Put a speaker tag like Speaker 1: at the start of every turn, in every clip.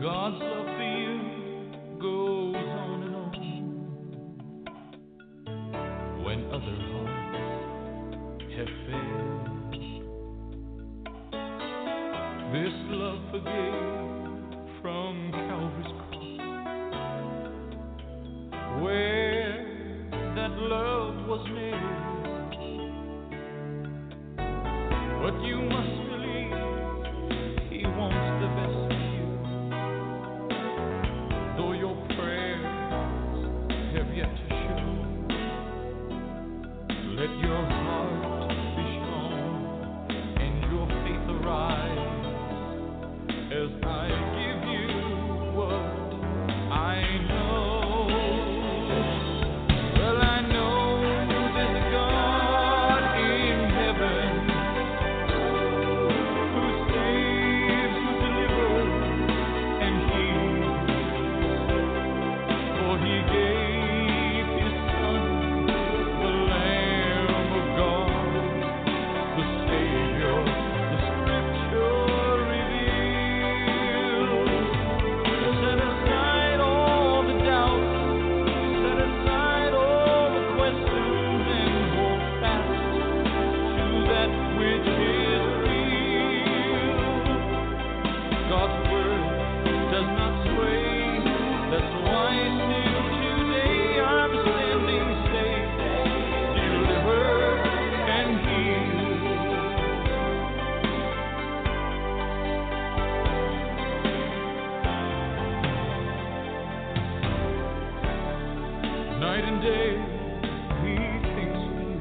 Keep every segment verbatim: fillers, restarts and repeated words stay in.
Speaker 1: God's love for you goes on and on when other hearts have failed. This love forgave from Calvary's cross, where that love was nailed. But you must believe He wants the best for you, though your prayers have yet to show. Let your heart be strong and your faith arise, as I give you what I know. Well, I know there's a God in heaven who saves, who delivers, and heals. For He gave His Son, the Lamb of God, the Savior, the Scripture reveals. Set aside all the doubts, set aside all the questions, and hold fast to that which is real. God's word does not sway, that's why still today I'm standing safe, delivered and healed. Night and day He thinks of you.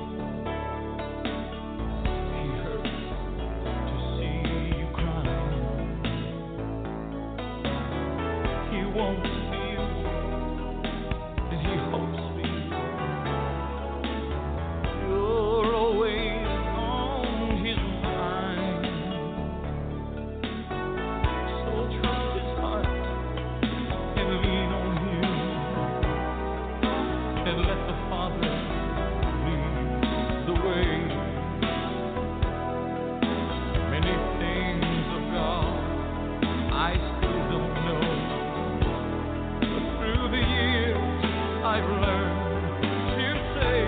Speaker 1: He hurts to see you crying. He wants for you, and He hopes for you. You're always on His mind. So trust His heart and lean on Him, and let the Father lead the way. Many things of God I still don't know, but through the years I've learned to say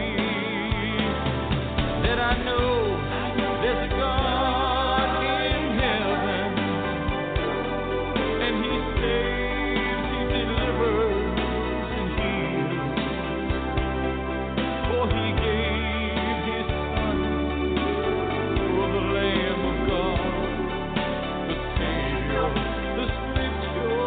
Speaker 1: that I know there's a God in heaven, and He saves, He delivers, and heals. For He gave His Son, for the Lamb of God, the Savior, the Scripture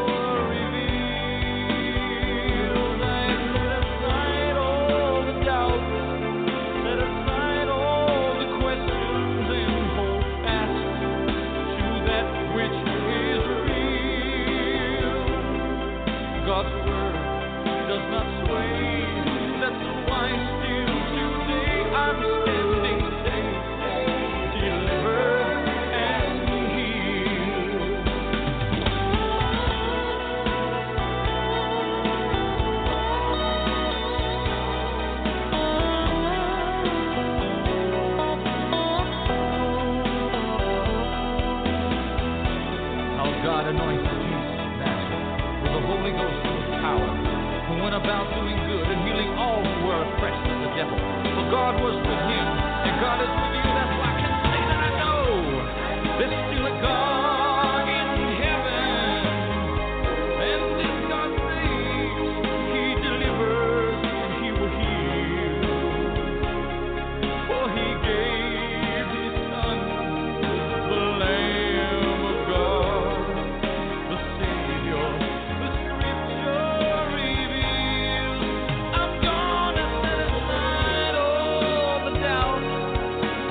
Speaker 1: reveals. I set aside all the doubts, set aside all the questions, and hold fast to that which is real. God's word does not sway, that's why still today I'm standing safe, delivered and healed. How God anointed Jesus of Nazareth with the Holy Ghost and with power, who went about doing good and healing all who were oppressed of the devil. For God was with Him, and God is with you. That's why I can say that I know there's still a God in heaven. And if God saves, He delivers, and He will heal. For He gave His Son, the Lamb of God, the Savior, the Scripture reveals. I'm gonna set aside all the doubts,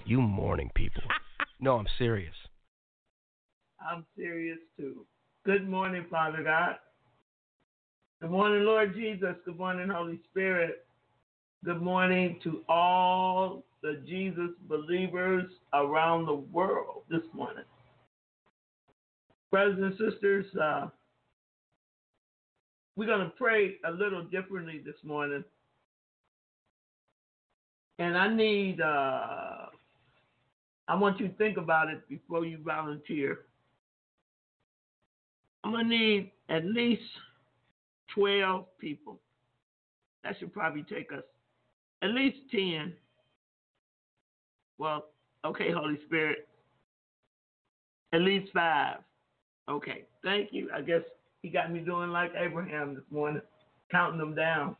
Speaker 2: You morning people. No, I'm serious.
Speaker 3: I'm serious too. Good morning, Father God. Good morning, Lord Jesus. Good morning, Holy Spirit. Good morning to all the Jesus believers around the world this morning. Brothers and sisters, uh, we're going to pray a little differently this morning. And I need, uh, I want you to think about it before you volunteer. I'm going to need at least twelve people. That should probably take us at least ten. Well, okay, Holy Spirit. At least five. Okay, thank you. I guess he got me doing like Abraham this morning, counting them down.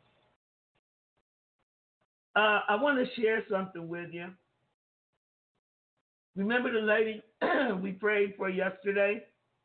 Speaker 3: Uh, I want to share something with you. Remember the lady we prayed for yesterday?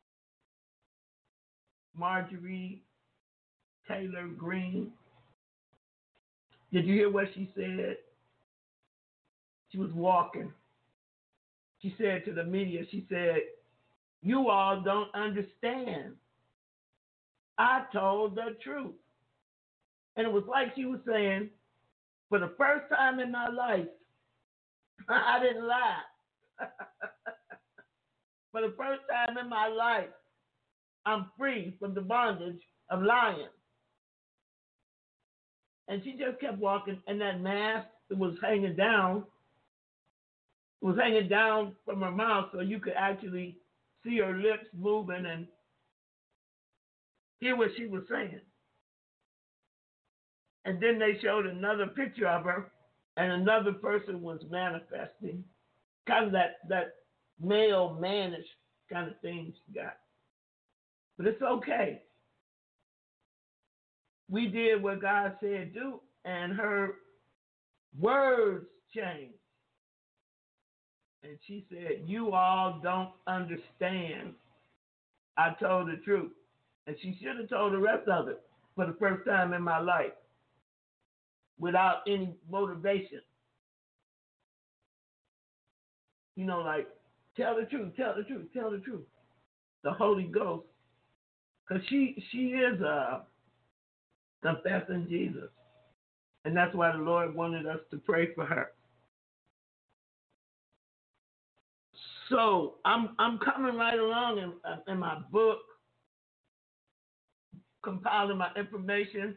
Speaker 3: Marjorie Taylor Greene. Did you hear what she said? She was walking. She said to the media, she said, "You all don't understand. I told the truth." And it was like she was saying, for the first time in my life, I didn't lie. For the first time in my life, I'm free from the bondage of lying. And she just kept walking, and that mask was hanging down. It was hanging down from her mouth, so you could actually see her lips moving and hear what she was saying. And then they showed another picture of her, and another person was manifesting, kind of that, that male, mannish kind of thing she got. But it's okay. We did what God said do, and her words changed. And she said, "You all don't understand. I told the truth." And she should have told the rest of it for the first time in my life without any motivation. You know, like, tell the truth, tell the truth, tell the truth. The Holy Ghost. Because she, she is uh, confessing Jesus. And that's why the Lord wanted us to pray for her. So I'm I'm coming right along in, in my book, compiling my information,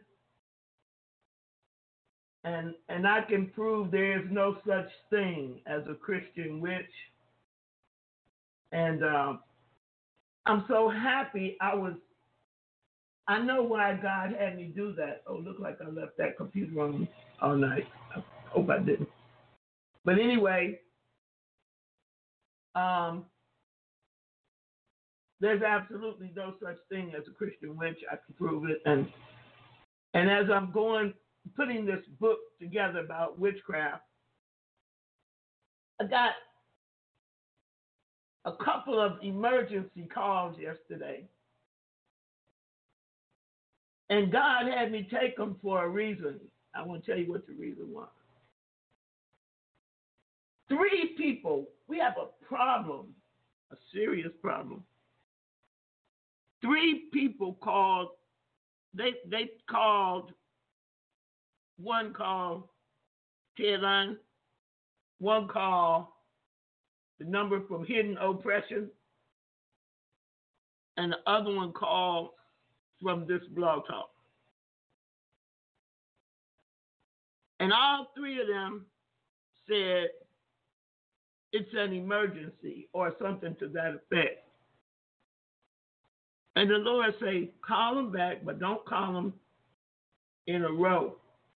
Speaker 3: and and I can prove there is no such thing as a Christian witch. And um, I'm so happy. I was. I know why God had me do that. Oh, look like I left that computer on all night. I hope I didn't. But anyway. Um, there's absolutely no such thing as a Christian witch. I can prove it. And and as I'm going, putting this book together about witchcraft, I got a couple of emergency calls yesterday. And God had me take them for a reason. I want to tell you what the reason was. Three people, we have a problem. A serious problem. Three people called, they they called, one called Headline, one called the number from Hidden Oppression, and the other one called from this blog talk. And all three of them said it's an emergency or something to that effect. And the Lord say, call them back, but don't call them in a row.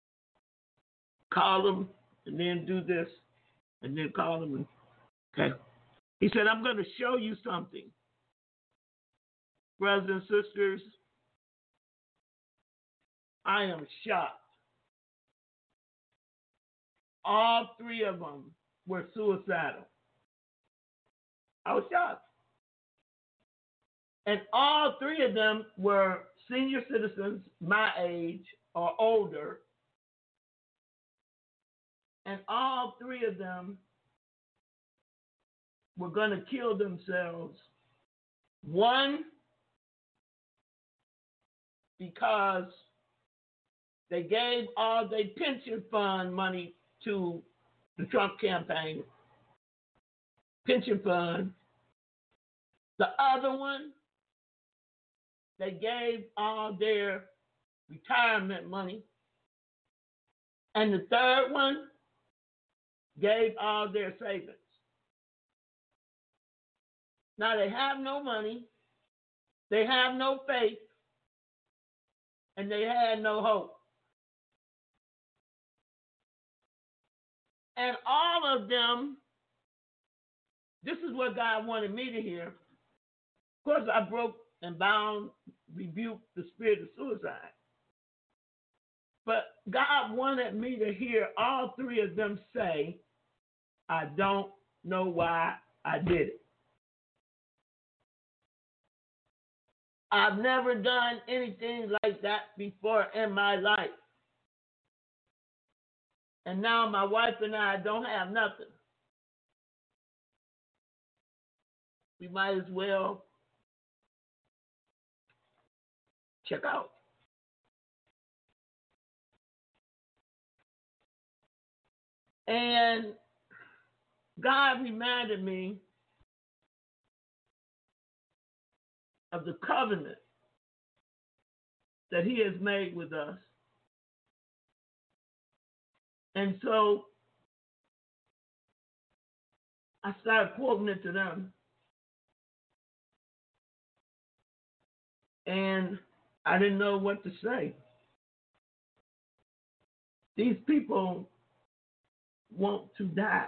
Speaker 3: Call them and then do this and then call them. And, okay. He said, I'm going to show you something. Brothers and sisters, I am shocked. All three of them were suicidal. I was shocked. And all three of them were senior citizens my age or older. And all three of them were going to kill themselves. One, because they gave all their pension fund money to the Trump campaign. Pension fund. The other one, they gave all their retirement money. And the third one gave all their savings. Now they have no money, they have no faith, and they had no hope. And all of them, this is what God wanted me to hear. Of course, I broke and bound, rebuked the spirit of suicide. But God wanted me to hear all three of them say, I don't know why I did it. I've never done anything like that before in my life. And now my wife and I don't have nothing. We might as well check out. And God reminded me of the covenant that he has made with us. And so I started quoting it to them. And I didn't know what to say. These people want to die.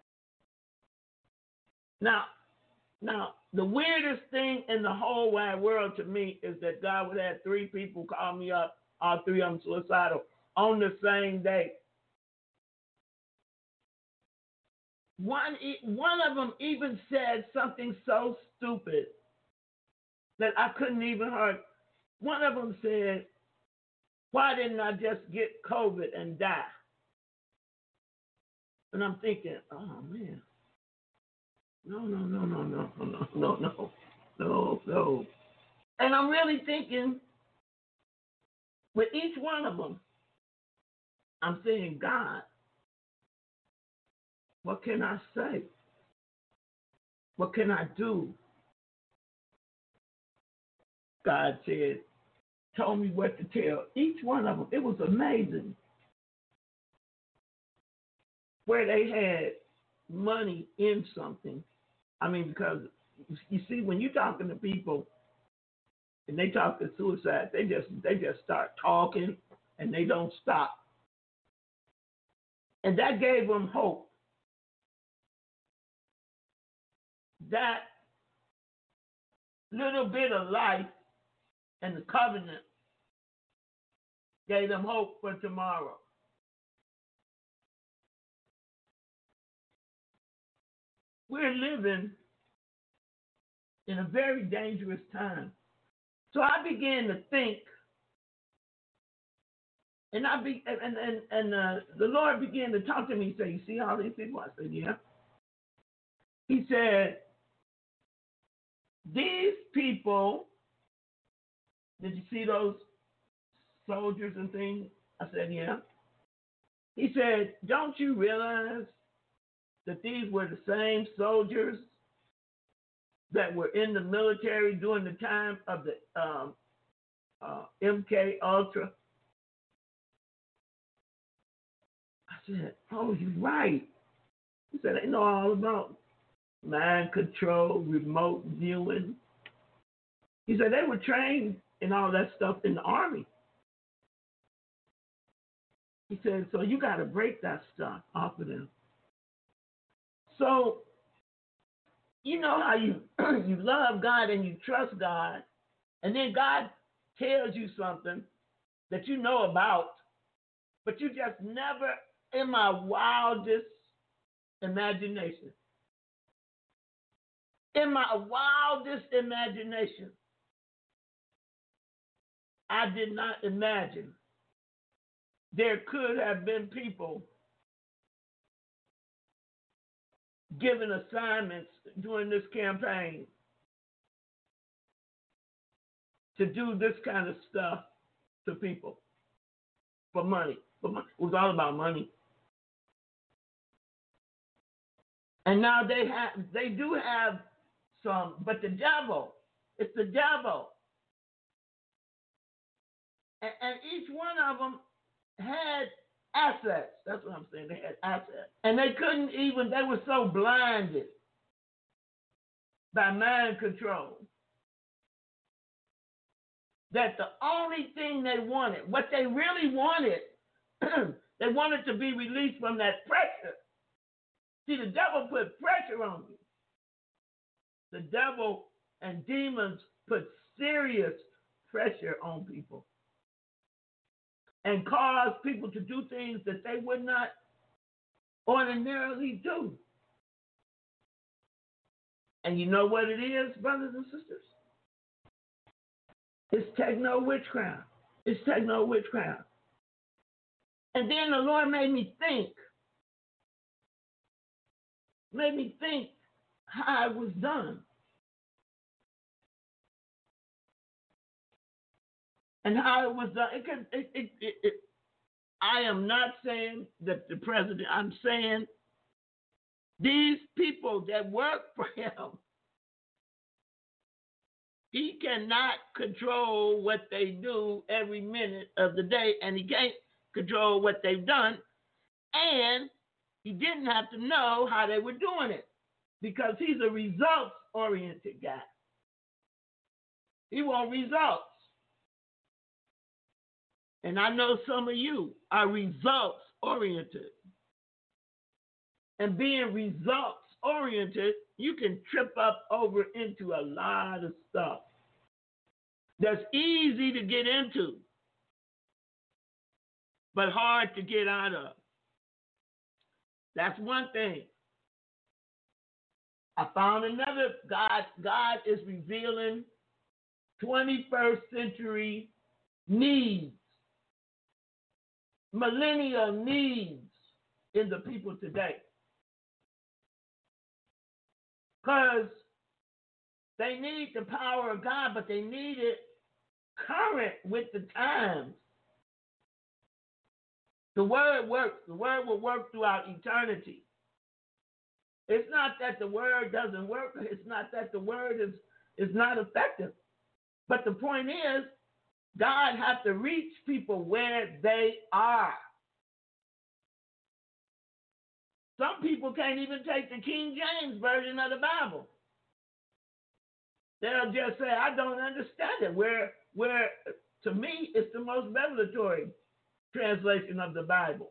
Speaker 3: Now, now, the weirdest thing in the whole wide world to me is that God would have three people call me up, all three of them suicidal, on the same day. One, one of them even said something so stupid that I couldn't even hear. One of them said, why didn't I just get COVID and die? And I'm thinking, oh, man. No, no, no, no, no, no, no, no, no, no. And I'm really thinking, with each one of them, I'm saying, God, what can I say? What can I do? God said, told me what to tell each one of them. It was amazing where they had money in something. I mean, because you see, when you're talking to people and they talk to suicide, they just they just start talking and they don't stop. And that gave them hope. That little bit of life and the covenant gave them hope for tomorrow. We're living in a very dangerous time. So I began to think, and I be and and, and uh, the Lord began to talk to me. He said, "You see all these people?" I said, "Yeah." He said, "These people, did you see those soldiers and things?" I said, "Yeah." He said, "Don't you realize that these were the same soldiers that were in the military during the time of the um, uh, M K Ultra?" I said, "Oh, you're right." He said, "They know all about mind control, remote viewing." He said, "They were trained in all that stuff in the Army." He said, "So you got to break that stuff off of them." So, you know how you you love God and you trust God, and then God tells you something that you know about, but you just never, in my wildest imagination, in my wildest imagination, I did not imagine there could have been people given assignments during this campaign to do this kind of stuff to people for money. For money. It was all about money. And now they have, they do have some, but the devil, it's the devil. And, and each one of them had assets. That's what I'm saying. They had assets. And they couldn't even, they were so blinded by mind control that the only thing they wanted, what they really wanted, they wanted to be released from that pressure. See, the devil put pressure on you. The devil and demons put serious pressure on people and cause people to do things that they would not ordinarily do. And you know what it is, brothers and sisters? It's techno witchcraft. It's techno witchcraft. And then the Lord made me think, made me think how it was done. And how it was done. It could, it, it, it, it, I am not saying that the president, I'm saying these people that work for him, he cannot control what they do every minute of the day, and he can't control what they've done, and he didn't have to know how they were doing it because he's a results-oriented guy. He wants results. And I know some of you are results-oriented. And being results-oriented, you can trip up over into a lot of stuff that's easy to get into, but hard to get out of. That's one thing. I found another. God, God is revealing twenty-first century needs, millennial needs in the people today. Because they need the power of God, but they need it current with the times. The word works. The word will work throughout eternity. It's not that the word doesn't work. It's not that the word is, is not effective. But the point is, God has to reach people where they are. Some people can't even take the King James Version of the Bible. They'll just say, I don't understand it. Where, where to me, it's the most revelatory translation of the Bible.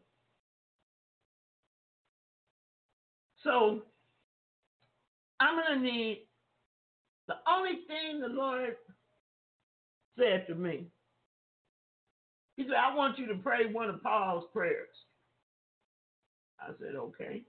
Speaker 3: So, I'm going to need, the only thing the Lord said to me, he said, I want you to pray one of Paul's prayers. I said, okay.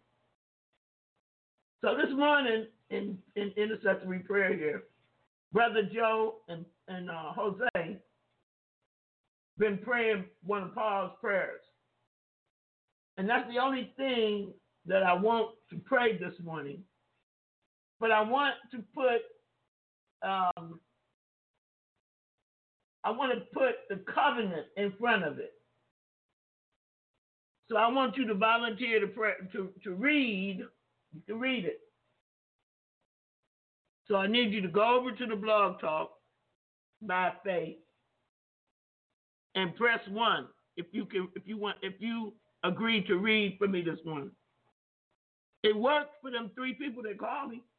Speaker 3: So this morning in, in intercessory prayer here, Brother Joe and, and uh, Jose been praying one of Paul's prayers. And that's the only thing that I want to pray this morning. But I want to put, um, I want to put the covenant in front of it. So I want you to volunteer to pray, to, to read, to read it. So I need you to go over to the Blog Talk by Faith and press one if you can, if you want, if you agree to read for me this morning. It worked for them three people that called me.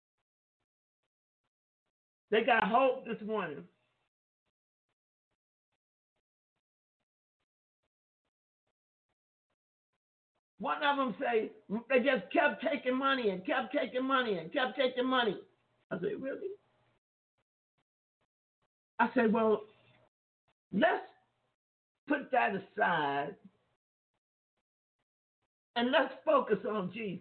Speaker 3: They got hope this morning. One of them say they just kept taking money and kept taking money and kept taking money. I said, really? I said, well, let's put that aside and let's focus on Jesus.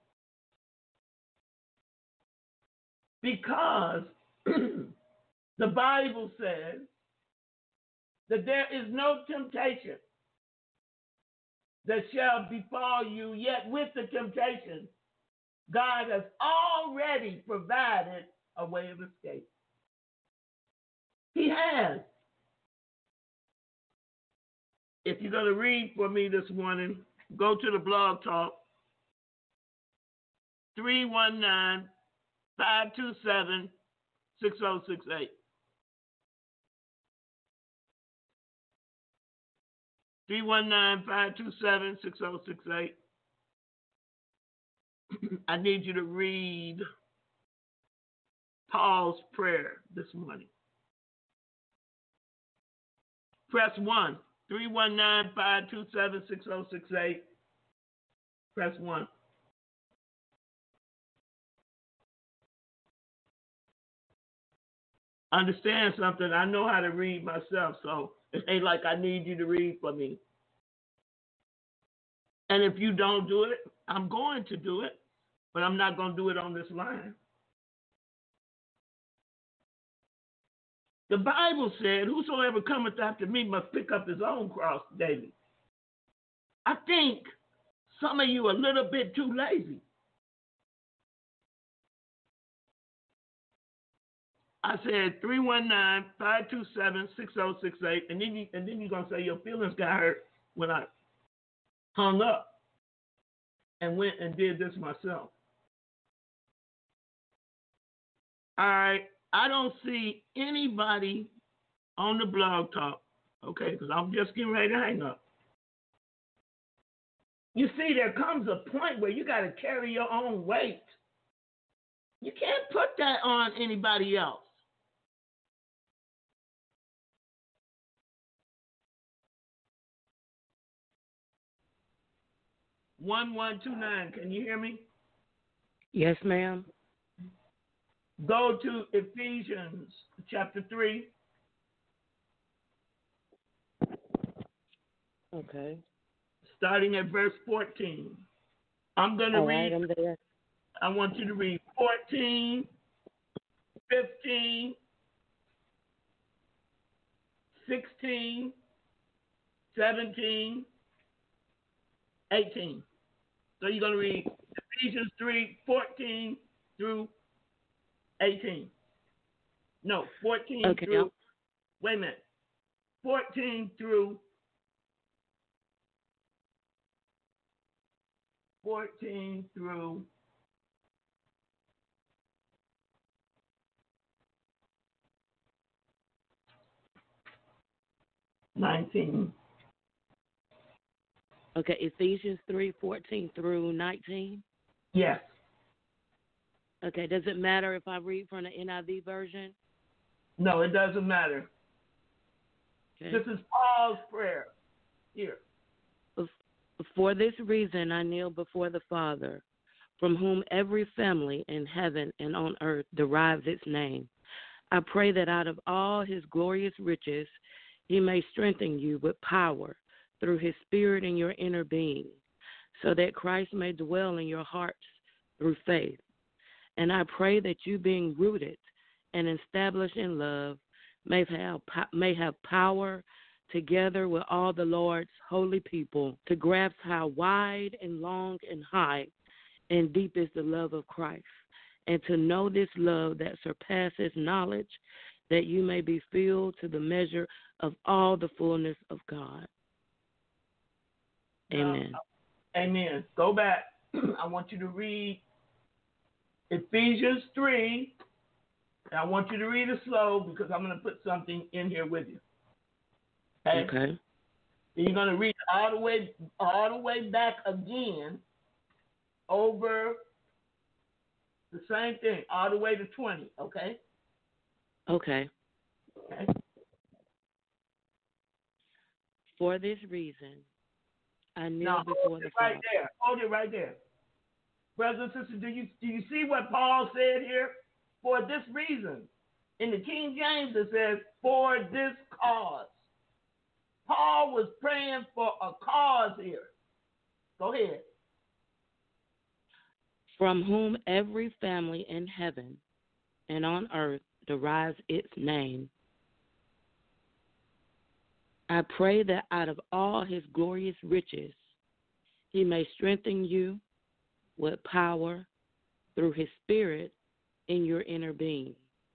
Speaker 3: Because the Bible says that there is no temptation that shall befall you, yet with the temptation God has already provided a way of escape. He has. If you're going to read for me this morning, go to the blog talk, three one nine, five two seven, six oh six eight. three one nine, five two seven, six oh six eight. I need you to read Paul's prayer this morning. Press one. three one nine, five two seven, six oh six eight. Press one. Understand something. I know how to read myself, so it ain't like I need you to read for me. And if you don't do it, I'm going to do it, but I'm not going to do it on this line. The Bible said, whosoever cometh after me must pick up his own cross daily. I think some of you are a little bit too lazy. I said three one nine, five two seven, six oh six eight, and then, you, and then you're going to say your feelings got hurt when I hung up and went and did this myself. All right. I don't see anybody on the blog talk, okay, because I'm just getting ready to hang up. You see, there comes a point where you got to carry your own weight. You can't put that on anybody else. one one two nine, can you hear me?
Speaker 4: Yes, ma'am.
Speaker 3: Go to Ephesians chapter three.
Speaker 4: Okay.
Speaker 3: Starting at verse fourteen. I'm going to
Speaker 4: All
Speaker 3: read.
Speaker 4: right, I'm there.
Speaker 3: I want you to read fourteen, fifteen, sixteen, seventeen, eighteen. So you're going to read Ephesians three, fourteen through eighteen. No, fourteen
Speaker 4: okay,
Speaker 3: through,
Speaker 4: I'll...
Speaker 3: wait a minute, fourteen through, fourteen through nineteen.
Speaker 4: Okay, Ephesians three, fourteen through nineteen?
Speaker 3: Yes.
Speaker 4: Okay, does it matter if I read from the N I V version?
Speaker 3: No, it doesn't matter.
Speaker 4: Okay.
Speaker 3: This is Paul's prayer. Here.
Speaker 4: For this reason I kneel before the Father, from whom every family in heaven and on earth derives its name. I pray that out of all his glorious riches he may strengthen you with power through his Spirit in your inner being, so that Christ may dwell in your hearts through faith. And I pray that you, being rooted and established in love, may have, may have power, together with all the Lord's holy people, to grasp how wide and long and high and deep is the love of Christ, and to know this love that surpasses knowledge, that you may be filled to the measure of all the fullness of God. Amen.
Speaker 3: Uh, amen. Go back. I want you to read Ephesians three. And I want you to read it slow because I'm going to put something in here with you. Okay.
Speaker 4: Okay.
Speaker 3: You're going to read all the way, all the way back again over the same thing, all the way to twenty. Okay.
Speaker 4: Okay.
Speaker 3: Okay.
Speaker 4: For this reason, I kneel
Speaker 3: now,
Speaker 4: before
Speaker 3: hold
Speaker 4: the
Speaker 3: it right
Speaker 4: Father.
Speaker 3: there. Hold it right there. Brothers and sisters, do you do you see what Paul said here? For this reason. In the King James, it says, for this cause. Paul was praying for a cause here. Go ahead.
Speaker 4: From whom every family in heaven and on earth derives its name. I pray that out of all his glorious riches, he may strengthen you with power through his Spirit in your inner being,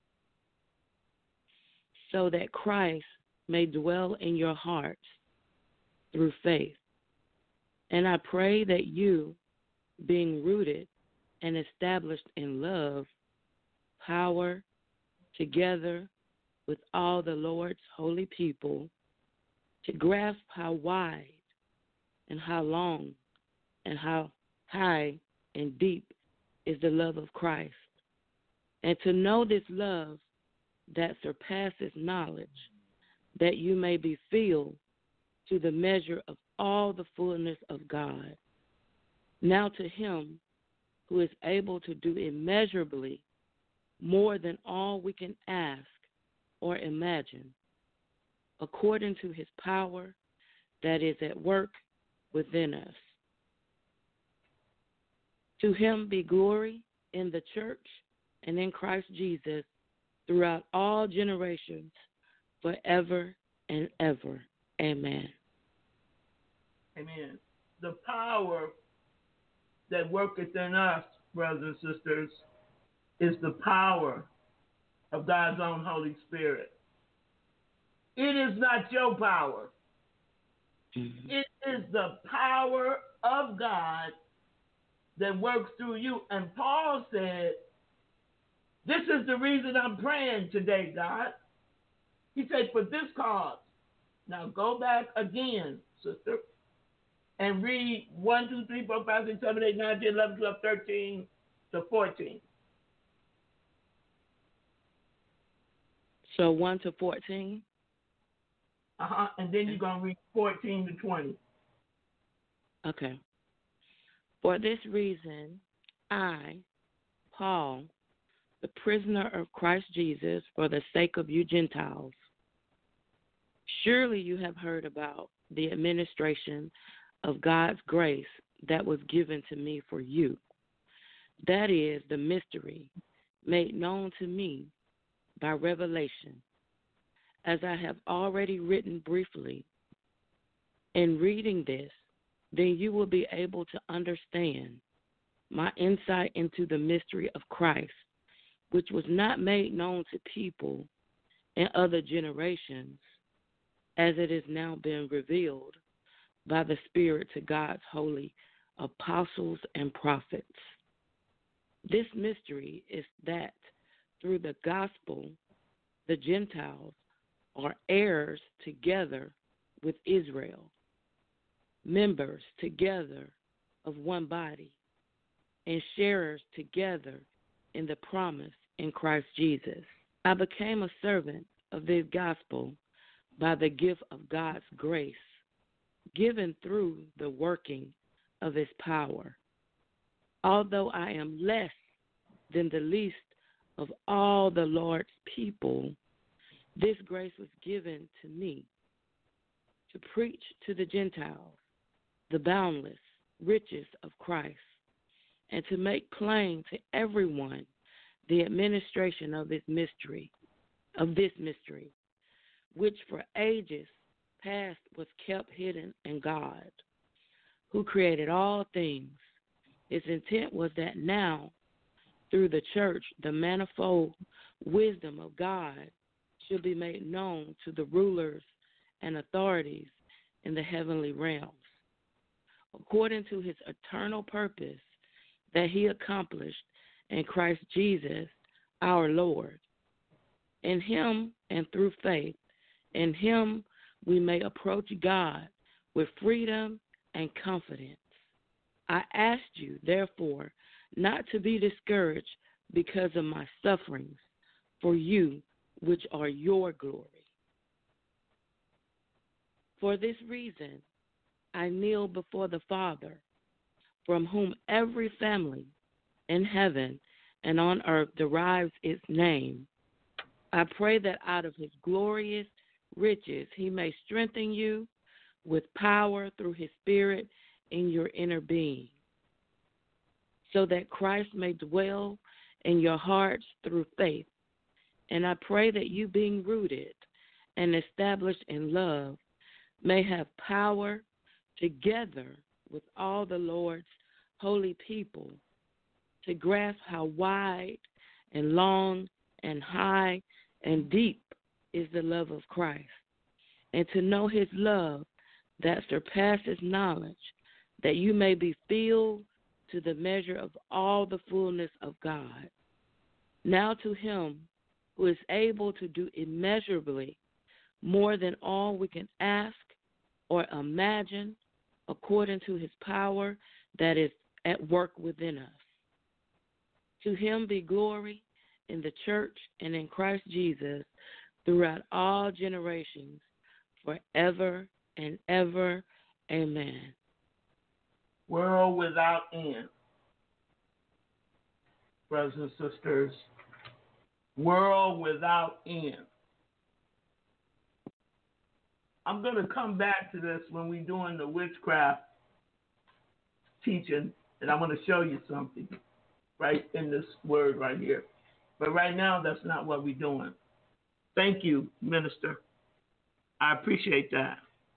Speaker 4: so that Christ may dwell in your hearts through faith. And I pray that you, being rooted and established in love, power, together with all the Lord's holy people, to grasp how wide and how long and how high and deep is the love of Christ, and to know this love that surpasses knowledge, that you may be filled to the measure of all the fullness of God. Now to him who is able to do immeasurably more than all we can ask or imagine, according to his power that is at work within us. To him be glory in the church and in Christ Jesus throughout all generations, forever and ever. Amen.
Speaker 3: Amen. The power that worketh in us, brothers and sisters, is the power of God's own Holy Spirit. It is not your power. Mm-hmm. It is the power of God that works through you. And Paul said, this is the reason I'm praying today, God. He said, for this cause. Now go back again, sister, and read one, two, three, four, five, six, seven, eight, nine, ten, eleven, twelve, thirteen to fourteen.
Speaker 4: So one to fourteen?
Speaker 3: Uh-huh. And then you're going to read fourteen to twenty.
Speaker 4: Okay. For this reason, I, Paul, the prisoner of Christ Jesus, for the sake of you Gentiles. Surely you have heard about the administration of God's grace that was given to me for you. That is the mystery made known to me by revelation, as I have already written briefly. In reading this, then you will be able to understand my insight into the mystery of Christ, which was not made known to people in other generations, as it is now been revealed by the Spirit to God's holy apostles and prophets. This mystery is that through the gospel, the Gentiles are heirs together with Israel, members together of one body, and sharers together in the promise in Christ Jesus. I became a servant of this gospel by the gift of God's grace, given through the working of his power. Although I am less than the least of all the Lord's people, this grace was given to me to preach to the Gentiles the boundless riches of Christ, and to make plain to everyone the administration of this mystery, of this mystery, which for ages past was kept hidden in God, who created all things. His intent was that now, through the church, the manifold wisdom of God should be made known to the rulers and authorities in the heavenly realms, according to his eternal purpose that he accomplished in Christ Jesus our Lord. In him and through faith, in him we may approach God with freedom and confidence. I ask you, therefore, not to be discouraged because of my sufferings for you, which are your glory. For this reason, I kneel before the Father, from whom every family in heaven and on earth derives its name. I pray that out of his glorious riches he may strengthen you with power through his Spirit in your inner being, so that Christ may dwell in your hearts through faith. And I pray that you, being rooted and established in love, may have power together with all the Lord's holy people to grasp how wide and long and high and deep is the love of Christ, and to know his love that surpasses knowledge, that you may be filled to the measure of all the fullness of God. Now to him who is able to do immeasurably more than all we can ask or imagine, according to his power that is at work within us. To him be glory in the church and in Christ Jesus throughout all generations, forever and ever. Amen.
Speaker 3: World without end. Brothers and sisters, world without end. I'm going to come back to this when we're doing the witchcraft teaching, and I'm going to show you something right in this word right here. But right now, that's not what we're doing. Thank you, Minister. I appreciate that.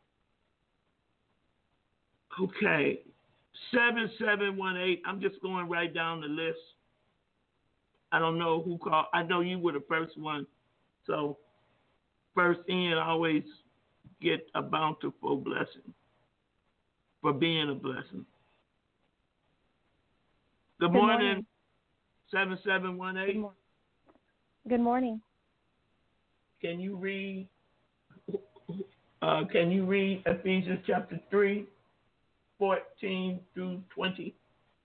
Speaker 3: Okay. seven seven one eight. I'm just going right down the list. I don't know who called. I know you were the first one. So first in, always get a bountiful blessing for being a blessing. Good, Good morning. morning. seven seven one eight.
Speaker 5: Good, mor- Good morning.
Speaker 3: Can you read uh, can you read Ephesians chapter three, fourteen through twenty?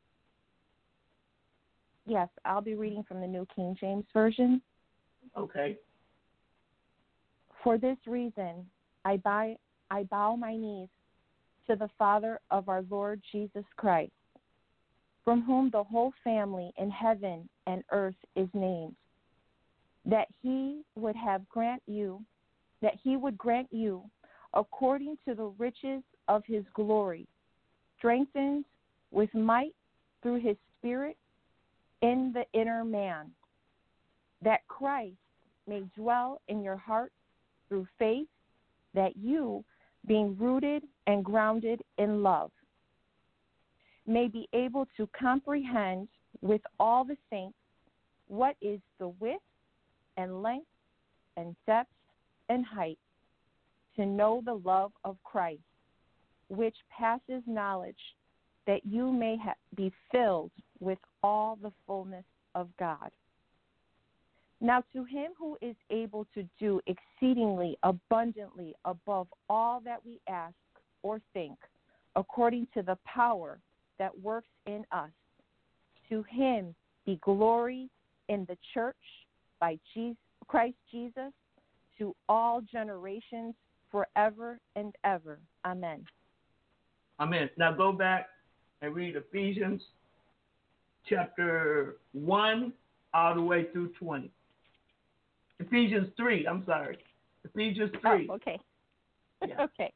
Speaker 5: Yes, I'll be reading from the New King James Version.
Speaker 3: Okay.
Speaker 5: For this reason, I bow, I bow my knees to the Father of our Lord Jesus Christ, from whom the whole family in heaven and earth is named, that he would have grant you, that he would grant you, according to the riches of his glory, strengthened with might through his Spirit in the inner man, that Christ may dwell in your hearts through faith, that you, being rooted and grounded in love, may be able to comprehend with all the saints what is the width and length and depth and height, to know the love of Christ, which passes knowledge, that you may ha- be filled with all the fullness of God. Now to him who is able to do exceedingly abundantly above all that we ask or think, according to the power that works in us, to him be glory in the church by Jesus, Christ Jesus, to all generations, forever and ever. Amen.
Speaker 3: Amen. Now go back and read Ephesians chapter one all the way through twenty. Ephesians three, I'm sorry. Ephesians three.
Speaker 5: Oh, okay.
Speaker 3: Yeah.
Speaker 5: Okay.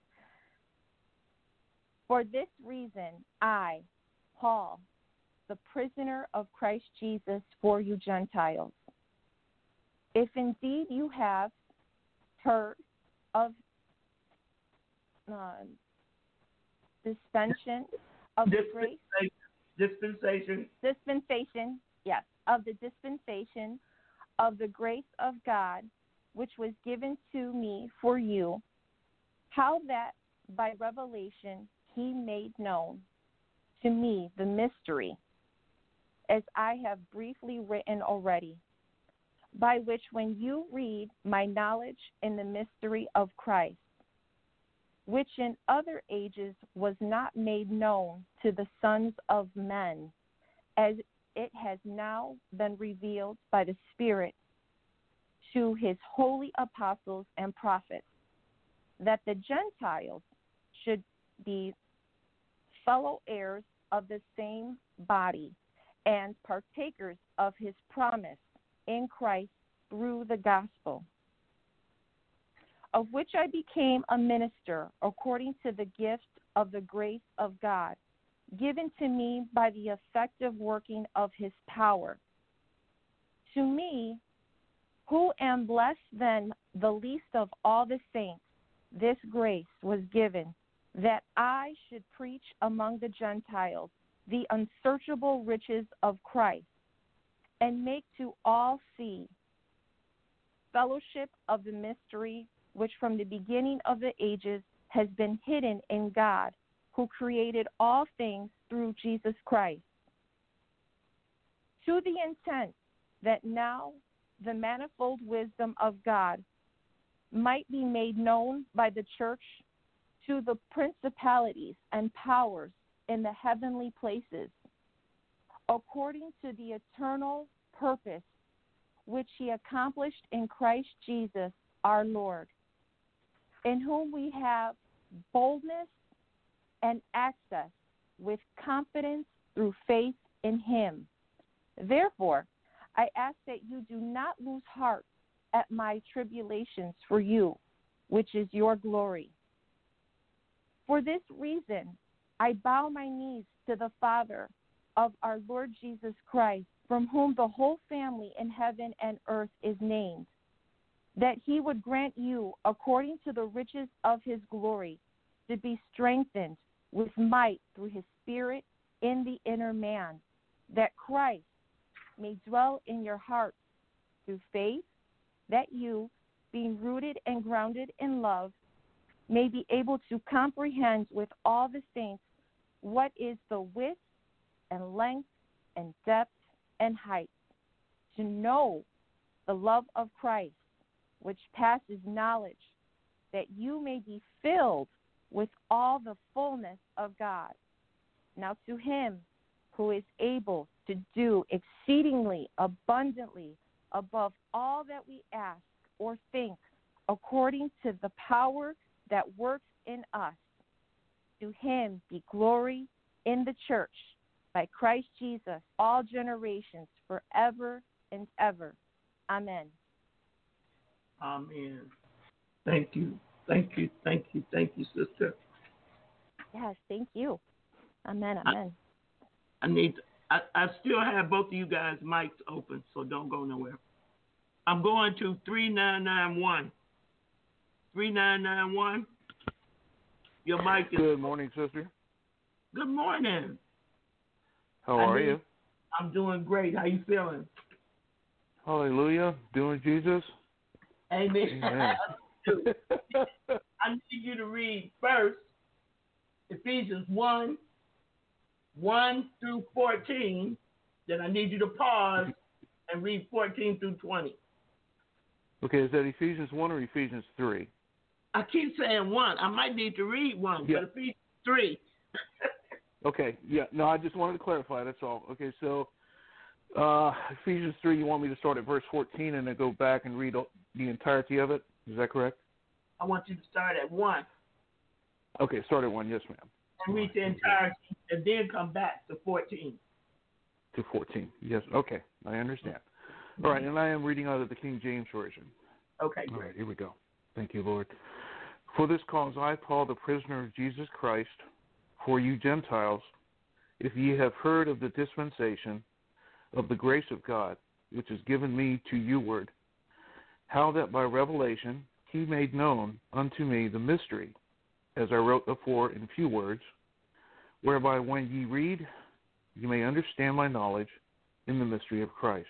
Speaker 5: For this reason, I, Paul, the prisoner of Christ Jesus for you Gentiles, if indeed you have heard of uh, dispensation of the grace,
Speaker 3: dispensation,
Speaker 5: dispensation, yes, of the dispensation of the grace of God, which was given to me for you, how that by revelation he made known to me the mystery, as I have briefly written already, by which when you read my knowledge in the mystery of Christ, which in other ages was not made known to the sons of men, as it has now been revealed by the Spirit to his holy apostles and prophets, that the Gentiles should be fellow heirs of the same body and partakers of his promise in Christ through the gospel, of which I became a minister according to the gift of the grace of God, given to me by the effective working of his power. To me, who am less than the least of all the saints, this grace was given, that I should preach among the Gentiles the unsearchable riches of Christ, and make to all see fellowship of the mystery which from the beginning of the ages has been hidden in God, who created all things through Jesus Christ, to the intent that now the manifold wisdom of God might be made known by the church to the principalities and powers in the heavenly places, according to the eternal purpose which he accomplished in Christ Jesus our Lord, in whom we have boldness and access with confidence through faith in him. Therefore, I ask that you do not lose heart at my tribulations for you, which is your glory. For this reason, I bow my knees to the Father of our Lord Jesus Christ, from whom the whole family in heaven and earth is named, that he would grant you, according to the riches of his glory, to be strengthened with might through his Spirit in the inner man, that Christ may dwell in your hearts through faith, that you, being rooted and grounded in love, may be able to comprehend with all the saints what is the width and length and depth and height, to know the love of Christ, which passes knowledge, that you may be filled with all the fullness of God. Now to him who is able to do exceedingly abundantly above all that we ask or think, according to the power that works in us, to him be glory in the church by Christ Jesus, all generations, forever and ever. Amen.
Speaker 3: Amen. Thank you. Thank you. Thank you. Thank you, sister.
Speaker 5: Yes, thank you. Amen. Amen.
Speaker 3: I, I need, I, I still have both of you guys' mics open, so don't go nowhere. I'm going to three nine nine one. three nine nine one. Your mic is.
Speaker 6: Good morning, sister.
Speaker 3: Good morning.
Speaker 6: How
Speaker 3: I
Speaker 6: are
Speaker 3: need,
Speaker 6: you?
Speaker 3: I'm doing great. How you feeling?
Speaker 6: Hallelujah. Doing Jesus.
Speaker 3: Amen.
Speaker 6: Amen.
Speaker 3: I need you to read first Ephesians one, one through fourteen. Then I need you to pause and read fourteen through twenty.
Speaker 6: Okay, is that Ephesians one or Ephesians three?
Speaker 3: I keep saying one. I might need to read one,
Speaker 6: Yeah.
Speaker 3: but Ephesians three.
Speaker 6: Okay, yeah. No, I just wanted to clarify. That's all. Okay, so uh, Ephesians three, you want me to start at verse fourteen and then go back and read the entirety of it? Is that correct?
Speaker 3: I want you to start at one
Speaker 6: Okay, start at one. Yes, ma'am.
Speaker 3: and read the entirety, and then come back to fourteen.
Speaker 6: To fourteen. Yes, okay. I understand. All right, and I am reading out of the King James Version.
Speaker 3: Okay,
Speaker 6: All
Speaker 3: great.
Speaker 6: right, here we go. Thank you, Lord. For this cause I, Paul, the prisoner of Jesus Christ, for you Gentiles, if ye have heard of the dispensation of the grace of God, which is given me to you ward, how that by revelation he made known unto me the mystery, as I wrote before in few words, whereby when ye read, you may understand my knowledge in the mystery of Christ,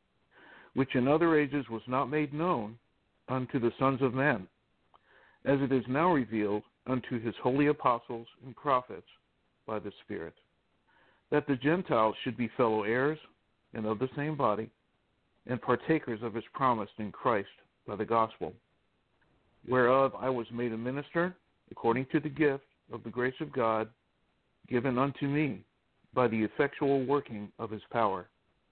Speaker 6: which in other ages was not made known unto the sons of men, as it is now revealed unto his holy apostles and prophets by the Spirit, that the Gentiles should be fellow heirs and of the same body, and partakers of his promise in Christ by the gospel, whereof I was made a minister according to the gift of the grace of God given unto me by the effectual working of his power.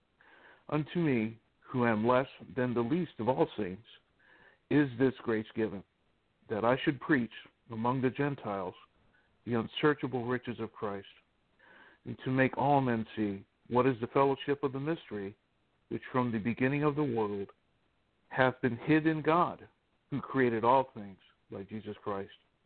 Speaker 6: Unto me, who am less than the least of all saints, is this grace given, that I should preach among the Gentiles the unsearchable riches of Christ, and to make all men see what is the fellowship of the mystery, which from the beginning of the world hath been hid in God, who created all things by Jesus Christ,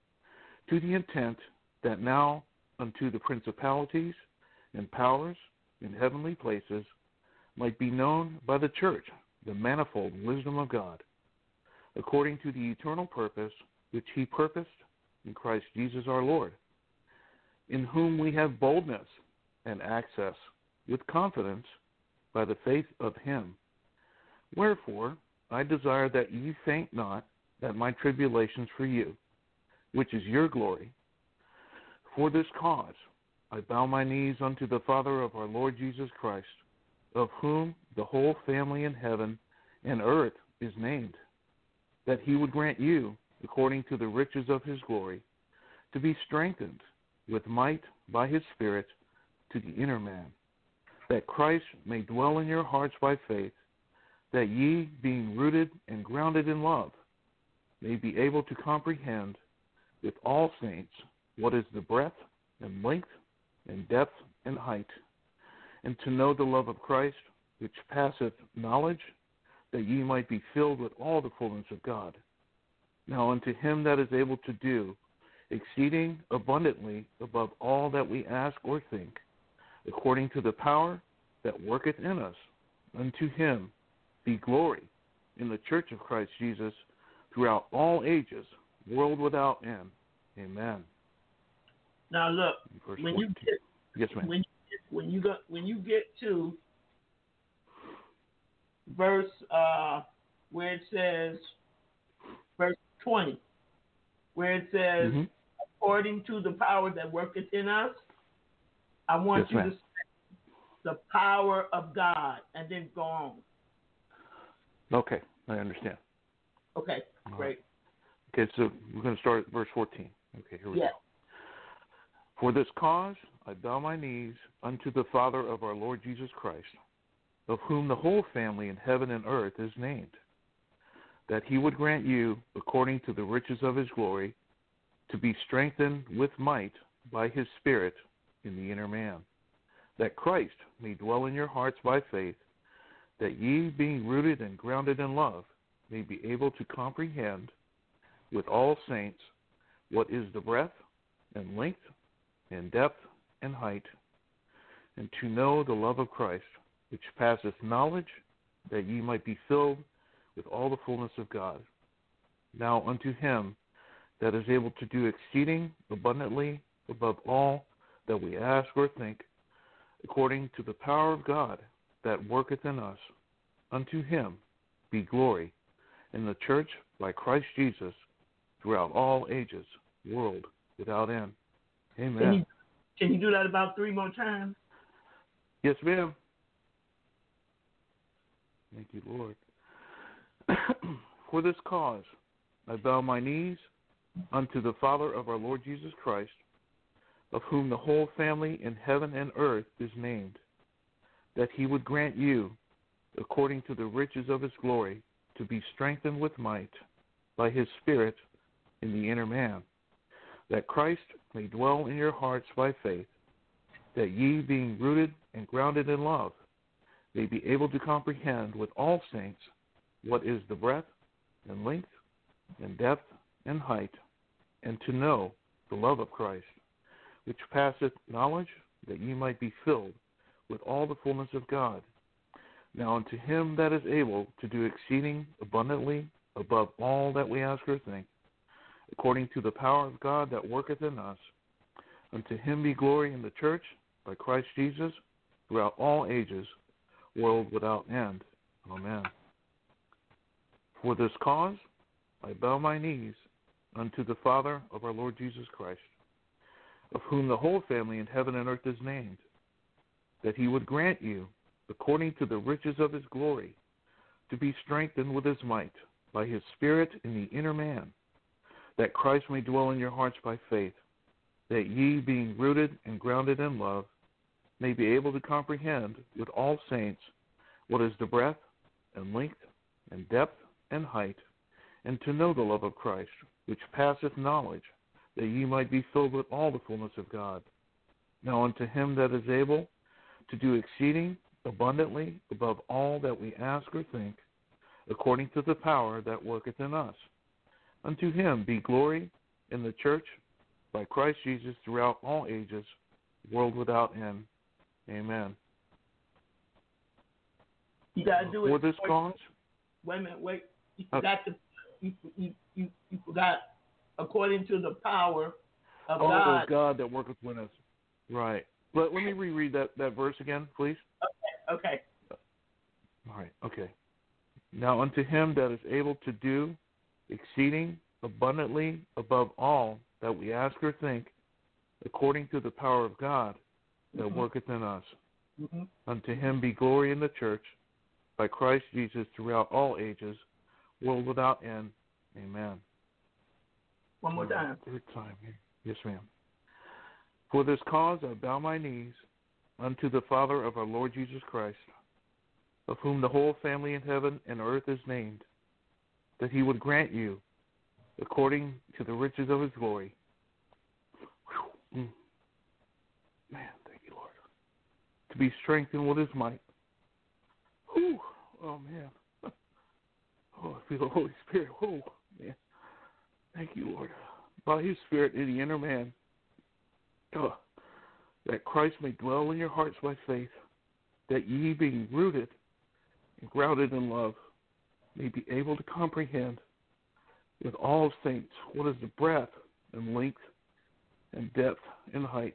Speaker 6: to the intent that now unto the principalities and powers in heavenly places might be known by the church the manifold wisdom of God, according to the eternal purpose which he purposed in Christ Jesus our Lord, in whom we have boldness and access with confidence by the faith of him. Wherefore, I desire that ye faint not at my tribulations for you, which is your glory. For this cause I bow my knees unto the Father of our Lord Jesus Christ, of whom the whole family in heaven and earth is named, that he would grant you, according to the riches of his glory, to be strengthened with might by his Spirit to the inner man, that Christ may dwell in your hearts by faith, that ye, being rooted and grounded in love, may be able to comprehend with all saints what is the breadth and length and depth and height, and to know the love of Christ, which passeth knowledge, that ye might be filled with all the fullness of God. Now unto him that is able to do exceeding abundantly above all that we ask or think, according to the power that worketh in us, unto him be glory in the church of Christ Jesus throughout all ages, world without end. Amen.
Speaker 3: Now look,
Speaker 6: Verse
Speaker 3: when
Speaker 6: fourteen.
Speaker 3: you get,
Speaker 6: Yes, ma'am.
Speaker 3: when when you go when you get to verse uh, where it says verse twenty, where it says,
Speaker 6: mm-hmm.
Speaker 3: according to the power that worketh in us, I want
Speaker 6: Yes,
Speaker 3: you
Speaker 6: ma'am.
Speaker 3: to say the power of God, and then go on.
Speaker 6: Okay, I understand.
Speaker 3: Okay,
Speaker 6: All
Speaker 3: great.
Speaker 6: right. Okay, so we're going to start at verse fourteen. Okay, here we
Speaker 3: Yeah.
Speaker 6: go. For this cause I bow my knees unto the Father of our Lord Jesus Christ, of whom the whole family in heaven and earth is named, that he would grant you, according to the riches of his glory, to be strengthened with might by his Spirit in the inner man, that Christ may dwell in your hearts by faith, that ye, being rooted and grounded in love, may be able to comprehend with all saints what is the breadth and length and depth and height, and to know the love of Christ, which passeth knowledge, that ye might be filled with all the fullness of God. Now unto him that is able to do exceeding abundantly above all that we ask or think, according to the power of God that worketh in us, unto him be glory in the church by Christ Jesus throughout all ages, world without end. Amen.
Speaker 3: Can you, can you do that about three more times?
Speaker 6: Yes, ma'am. Thank you, Lord. For this cause I bow my knees unto the Father of our Lord Jesus Christ, of whom the whole family in heaven and earth is named, that he would grant you, according to the riches of his glory, to be strengthened with might by his Spirit in the inner man, that Christ may dwell in your hearts by faith, that ye, being rooted and grounded in love, may be able to comprehend with all saints what is the breadth and length and depth and height, and to know the love of Christ, which passeth knowledge, that ye might be filled with all the fullness of God. Now unto him that is able to do exceeding abundantly above all that we ask or think, according to the power of God that worketh in us, unto him be glory in the church by Christ Jesus throughout all ages, world without end. Amen. For this cause I bow my knees unto the Father of our Lord Jesus Christ, of whom the whole family in heaven and earth is named, that he would grant you, according to the riches of his glory, to be strengthened with his might by his Spirit in the inner man, that Christ may dwell in your hearts by faith, that ye, being rooted and grounded in love, may be able to comprehend with all saints what is the breadth and length and depth and height, and to know the love of Christ, which passeth knowledge, that ye might be filled with all the fullness of God. Now unto him that is able to do exceeding abundantly above all that we ask or think, according to the power that worketh in us, unto him be glory in the church by Christ Jesus throughout all ages, world without end. Amen.
Speaker 3: You gotta do it.
Speaker 6: For this cause?
Speaker 3: Wait a minute, wait. You
Speaker 6: Okay.
Speaker 3: forgot the you, you, you, you forgot according to the power of
Speaker 6: Oh,
Speaker 3: God.
Speaker 6: God that worketh within us. Right. Let, let me reread that, that verse again, please.
Speaker 3: Okay. Okay.
Speaker 6: All right, okay. Now unto him that is able to do exceeding abundantly above all that we ask or think, according to the power of God that mm-hmm. worketh in us. Mm-hmm. Unto him be glory in the church by Christ Jesus throughout all ages, world without end. Amen.
Speaker 3: One more time.
Speaker 6: Third time. Yes, ma'am. For this cause I bow my knees unto the Father of our Lord Jesus Christ, of whom the whole family in heaven and earth is named, that he would grant you, according to the riches of his glory. Mm. Man, thank you, Lord. To be strengthened with his might. Whew. Oh, man. Oh, I feel the Holy Spirit. Oh, man. Thank you, Lord. By his Spirit in the inner man, oh, that Christ may dwell in your hearts by faith, that ye, being rooted and grounded in love, may be able to comprehend with all saints what is the breadth and length and depth and height,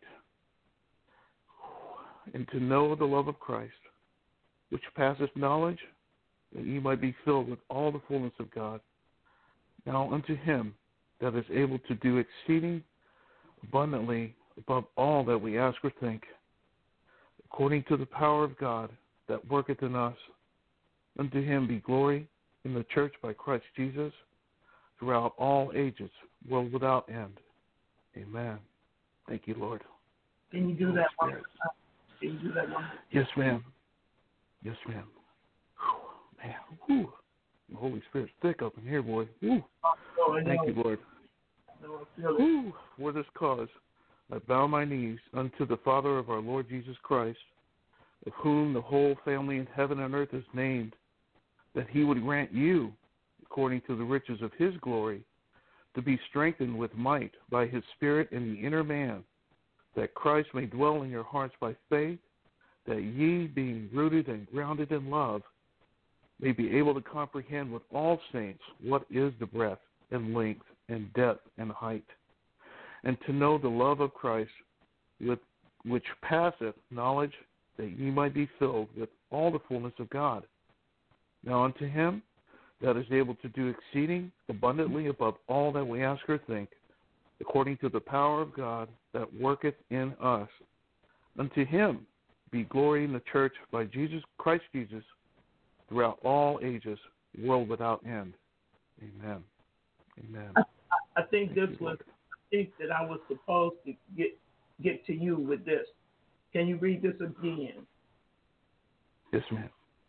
Speaker 6: and to know the love of Christ, which passeth knowledge, that ye might be filled with all the fullness of God. Now unto him that is able to do exceeding abundantly above all that we ask or think, according to the power of God that worketh in us, unto him be glory in the church by Christ Jesus throughout all ages, world without end. Amen. Thank you, Lord.
Speaker 3: Can you do that one more time? Can you do that one?
Speaker 6: Yes, ma'am. Yes, ma'am. Whew, man, whew. The Holy Spirit's thick up in here, boy. Whew. Oh, thank you, Lord. Whew. For this cause I bow my knees unto the Father of our Lord Jesus Christ, of whom the whole family in heaven and earth is named, that he would grant you, according to the riches of his glory, to be strengthened with might by his Spirit in the inner man, that Christ may dwell in your hearts by faith, that ye, being rooted and grounded in love, may be able to comprehend with all saints what is the breadth and length and depth and height, and to know the love of Christ, with which passeth knowledge, that ye might be filled with all the fullness of God. Now unto him that is able to do exceeding abundantly above all that we ask or think, according to the power of God that worketh in us, unto him be glory in the church by Jesus Christ Jesus throughout all ages, world without end. Amen. Amen.
Speaker 3: I, I think Thank this was. Lord. I think that I was supposed to get get to you with this. Can you read this again?
Speaker 6: Yes, ma'am.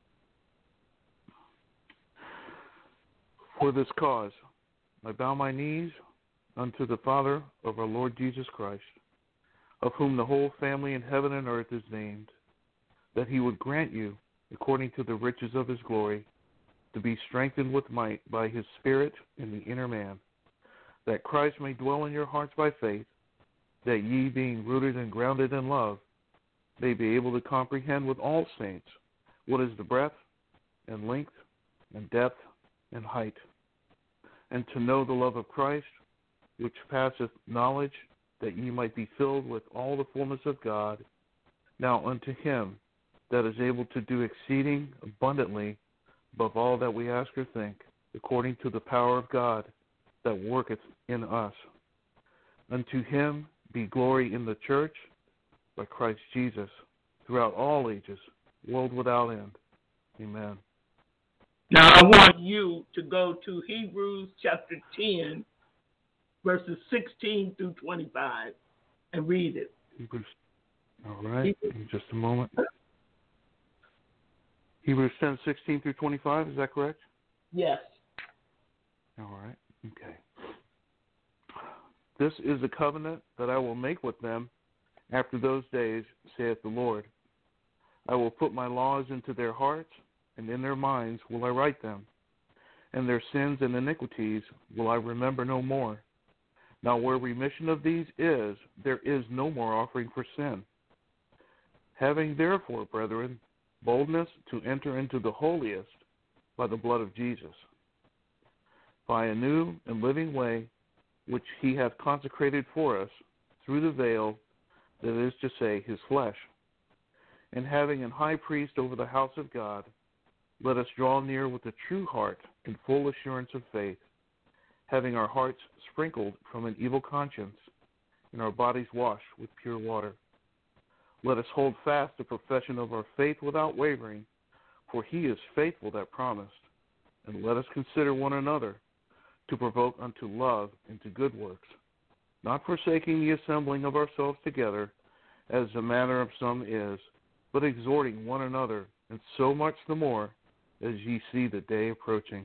Speaker 6: For this cause I bow my knees unto the Father of our Lord Jesus Christ, of whom the whole family in heaven and earth is named, that he would grant you, according to the riches of his glory, to be strengthened with might by his Spirit in the inner man, that Christ may dwell in your hearts by faith, that ye, being rooted and grounded in love, may be able to comprehend with all saints what is the breadth and length and depth and height, and to know the love of Christ, which passeth knowledge, that ye might be filled with all the fullness of God. Now unto him that is able to do exceeding abundantly above all that we ask or think, according to the power of God that worketh in us. Unto him be glory in the church by Christ Jesus throughout all ages, world without end. Amen.
Speaker 3: Now I want you to go to Hebrews chapter ten, verses sixteen through twenty-five, and read it.
Speaker 6: Hebrews. All right. In just a moment. Hebrews ten, sixteen through twenty-five, is that correct?
Speaker 3: Yes.
Speaker 6: All right. Okay. This is the covenant that I will make with them after those days, saith the Lord. I will put my laws into their hearts, and in their minds will I write them. And their sins and iniquities will I remember no more. Now where remission of these is, there is no more offering for sin. Having therefore, brethren, boldness to enter into the holiest by the blood of Jesus, by a new and living way, which he hath consecrated for us through the veil, that is to say, his flesh. And having an high priest over the house of God, let us draw near with a true heart in full assurance of faith, having our hearts sprinkled from an evil conscience and our bodies washed with pure water. Let us hold fast the profession of our faith without wavering, for he is faithful that promised. And let us consider one another to provoke unto love and to good works, not forsaking the assembling of ourselves together, as the manner of some is, but exhorting one another, and so much the more as ye see the day approaching.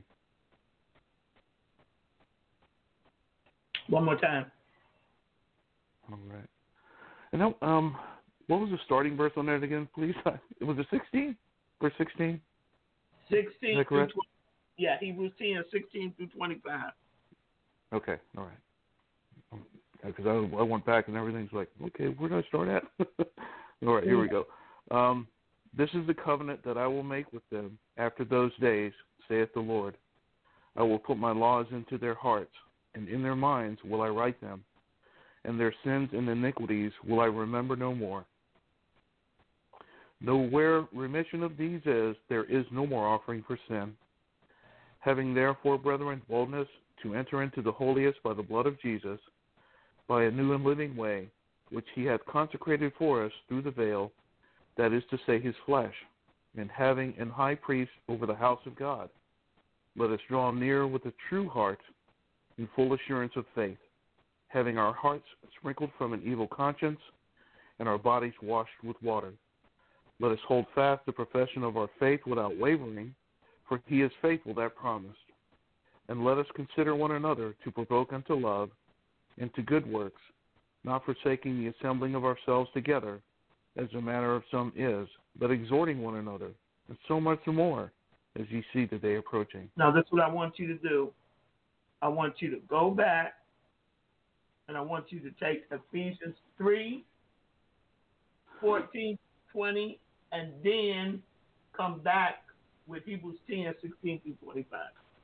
Speaker 3: One more time.
Speaker 6: All right. And now, um, what was the starting verse on that again, please? Was it sixteen? Verse sixteen?
Speaker 3: sixteen.
Speaker 6: Is that correct?
Speaker 3: Through, yeah, Hebrews ten, sixteen through twenty-five.
Speaker 6: Okay, all right. Because I, I went back and everything's like, okay, where do I start at? All right, here we go. Um, this is the covenant that I will make with them after those days, saith the Lord. I will put my laws into their hearts, and in their minds will I write them, and their sins and iniquities will I remember no more. Though where remission of these is, there is no more offering for sin. Having therefore, brethren, boldness to enter into the holiest by the blood of Jesus, by a new and living way, which he hath consecrated for us through the veil, that is to say, his flesh, and having an high priest over the house of God, let us draw near with a true heart in full assurance of faith, having our hearts sprinkled from an evil conscience and our bodies washed with water. Let us hold fast the profession of our faith without wavering, for he is faithful that promised. And let us consider one another to provoke unto love and to good works, not forsaking the assembling of ourselves together, as the manner of some is, but exhorting one another, and so much the more as ye see the day approaching.
Speaker 3: Now, this is what I want you to do. I want you to go back, and I want you to take Ephesians three, fourteen, twenty, and then come back with Hebrews ten, sixteen through twenty-five.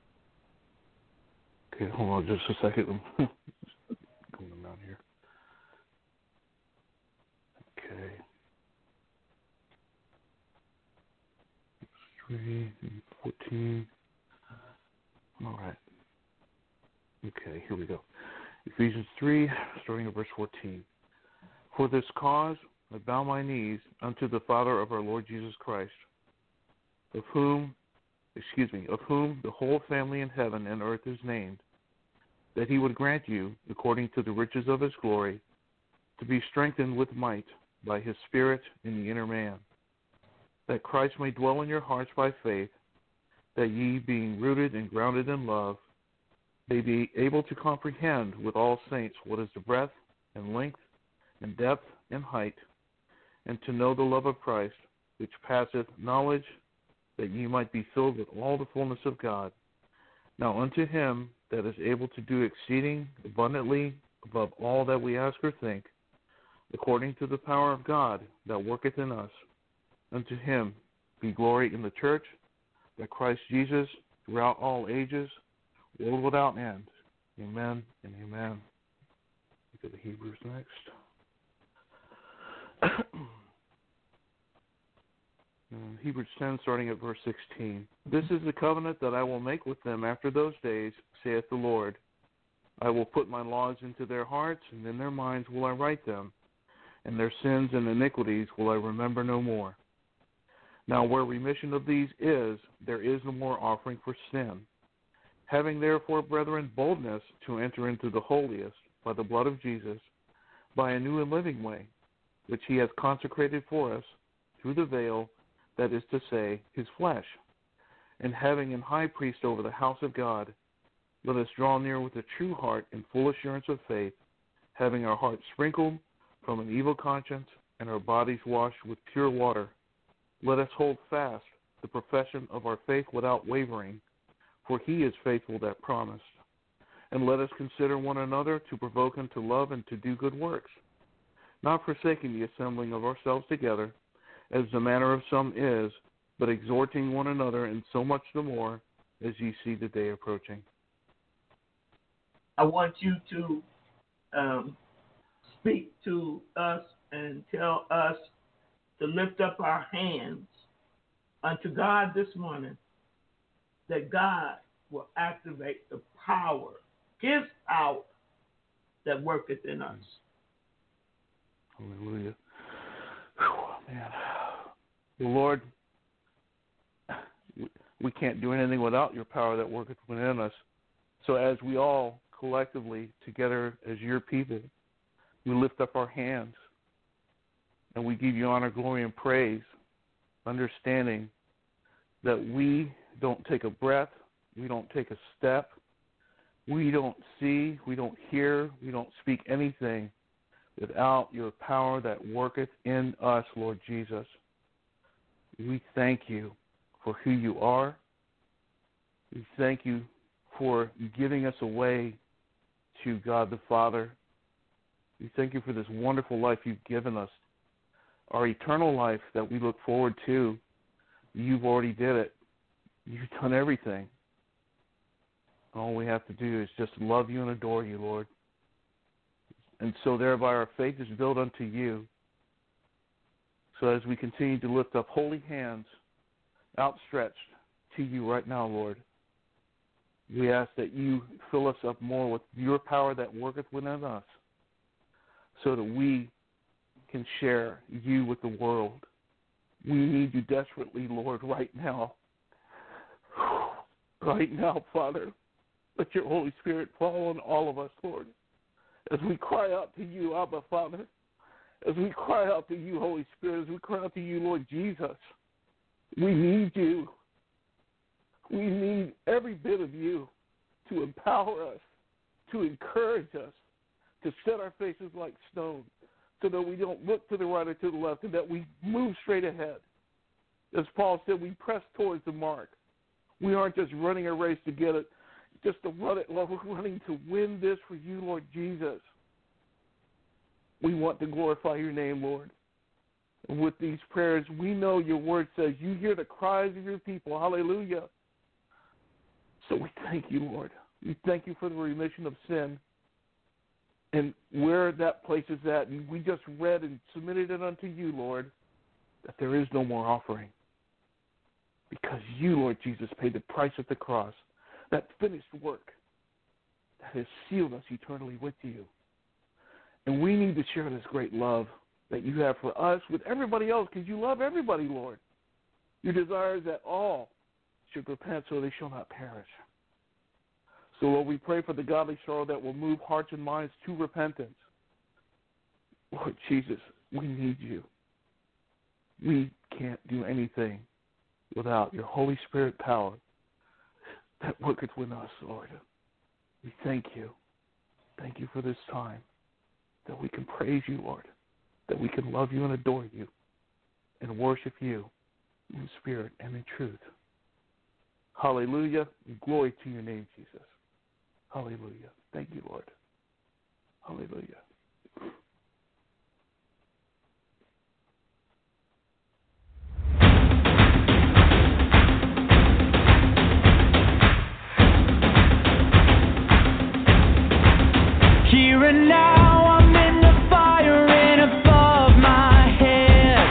Speaker 6: Okay, hold on just a second. I'm going down here. Okay. three, fourteen. All right. Okay, here we go. Ephesians three, starting at verse fourteen. For this cause I bow my knees unto the Father of our Lord Jesus Christ, of whom, excuse me, of whom the whole family in heaven and earth is named, that he would grant you, according to the riches of his glory, to be strengthened with might by his Spirit in the inner man, that Christ may dwell in your hearts by faith, that ye, being rooted and grounded in love, may be able to comprehend with all saints what is the breadth and length and depth and height, and to know the love of Christ, which passeth knowledge, that ye might be filled with all the fullness of God. Now unto him that is able to do exceeding abundantly above all that we ask or think, according to the power of God that worketh in us, unto him be glory in the church, by Christ Jesus, throughout all ages, world without end. Amen and amen. Look at the Hebrews next. Hebrews ten, starting at verse sixteen. This is the covenant that I will make with them after those days, saith the Lord. I will put my laws into their hearts, and in their minds will I write them, and their sins and iniquities will I remember no more. Now where remission of these is, there is no more offering for sin. Having therefore, brethren, boldness to enter into the holiest by the blood of Jesus, by a new and living way, which he hath consecrated for us through the veil, that is to say, his flesh. And having an high priest over the house of God, let us draw near with a true heart in full assurance of faith, having our hearts sprinkled from an evil conscience and our bodies washed with pure water. Let us hold fast the profession of our faith without wavering, for he is faithful that promised. And let us consider one another to provoke unto love and to do good works, not forsaking the assembling of ourselves together, as the manner of some is, but exhorting one another, and so much the more as ye see the day approaching.
Speaker 3: I want you to um, speak to us and tell us to lift up our hands unto God this morning, that God will activate the power, his power that worketh in us.
Speaker 6: Hallelujah. Whew, man. Well, Lord, we can't do anything without your power that worketh within us. So as we all collectively, together as your people, we lift up our hands and we give you honor, glory, and praise, understanding that we don't take a breath, we don't take a step, we don't see, we don't hear, we don't speak anything without your power that worketh in us, Lord Jesus. We thank you for who you are. We thank you for giving us a way to God the Father. We thank you for this wonderful life you've given us, our eternal life that we look forward to. You've already did it. You've done everything. All we have to do is just love you and adore you, Lord. And so thereby our faith is built unto you. So as we continue to lift up holy hands outstretched to you right now, Lord, we ask that you fill us up more with your power that worketh within us, so that we can share you with the world. We need you desperately, Lord, right now. Right now, Father, let your Holy Spirit fall on all of us, Lord, as we cry out to you, Abba, Father, as we cry out to you, Holy Spirit, as we cry out to you, Lord Jesus. We need you. We need every bit of you to empower us, to encourage us, to set our faces like stone, so that we don't look to the right or to the left, and that we move straight ahead. As Paul said, we press towards the mark. We aren't just running a race to get it, just to run it. We're running to win this for you, Lord Jesus. We want to glorify your name, Lord. And with these prayers, we know your word says you hear the cries of your people. Hallelujah. So we thank you, Lord. We thank you for the remission of sin and where that place is at. And we just read and submitted it unto you, Lord, that there is no more offering. Because you, Lord Jesus, paid the price at the cross, that finished work that has sealed us eternally with you. And we need to share this great love that you have for us with everybody else, because you love everybody, Lord. Your desire is that all should repent so they shall not perish. So, Lord, we pray for the godly sorrow that will move hearts and minds to repentance. Lord Jesus, we need you. We can't do anything without your Holy Spirit power that worketh within us, Lord. We thank you. Thank you for this time, that we can praise you, Lord, that we can love you and adore you and worship you in spirit and in truth. Hallelujah. Glory to your name, Jesus. Hallelujah. Thank you, Lord. Hallelujah.
Speaker 7: Here and now I'm in the fire and above my head,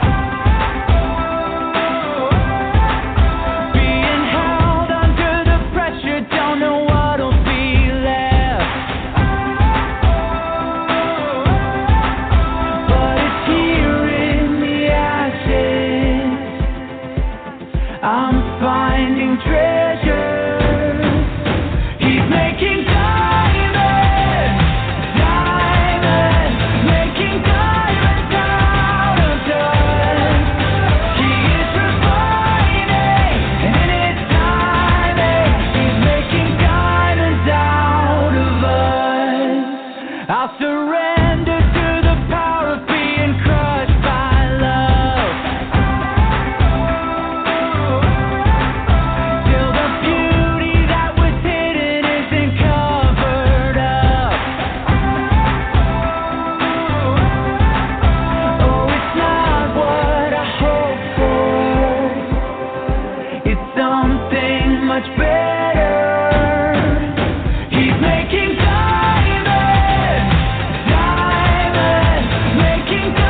Speaker 7: being held under the pressure, don't know what'll be left, but it's here in the ashes, I'm finding treasure. He's making making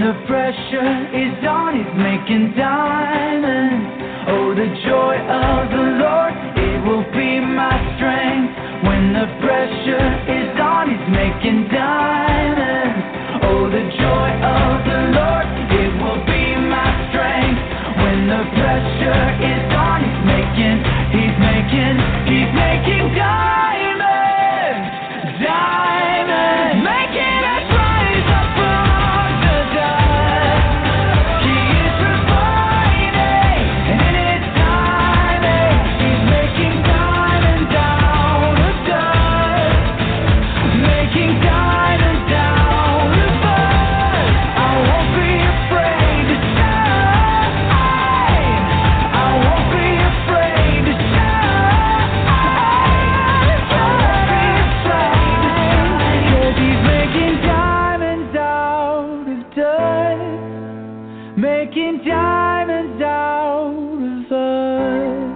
Speaker 7: the pressure is on, He's making diamonds. Oh, the joy of the Lord, it will be my strength. When the pressure is on, He's making diamonds. Oh, the joy of the Lord, it will be my strength. When the pressure is on, He's making, He's making, He's making diamonds, diamonds, making us rise up from the dust. He is refining, and in His timing, He's making diamonds out of dust, making diamonds out of us. I won't be afraid to shine. I won't be afraid to shine. I won't be afraid to shine. 'Cause He's making diamonds out of dust, making diamonds out of us.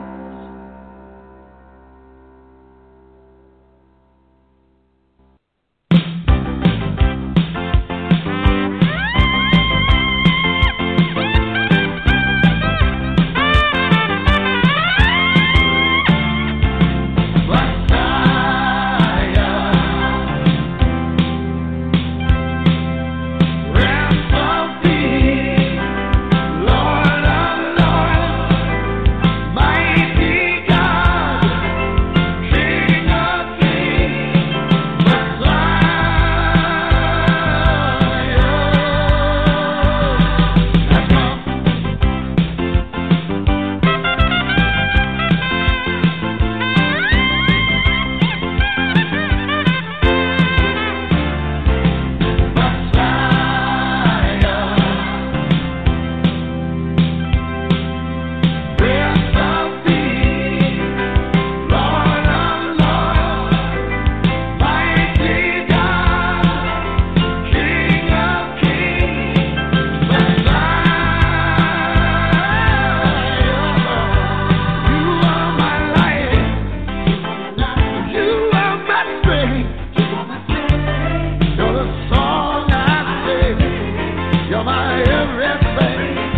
Speaker 7: You're my everything.